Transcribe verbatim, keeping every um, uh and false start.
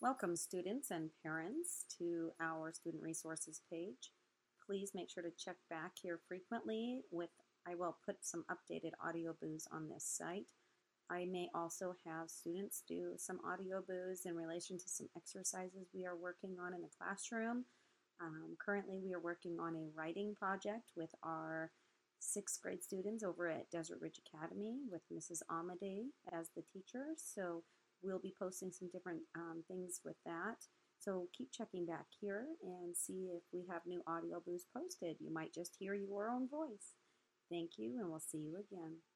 Welcome students and parents to our student resources page. Please make sure to check back here frequently with, I will put some updated audio boos on this site. I may also have students do some audio boos in relation to some exercises we are working on in the classroom. Um, currently we are working on a writing project with our sixth grade students over at Desert Ridge Academy with Missus Amadei as the teacher. So we'll be posting some different um, things with that. So keep checking back here and see if we have new audio boos posted. You might just hear your own voice. Thank you, and we'll see you again.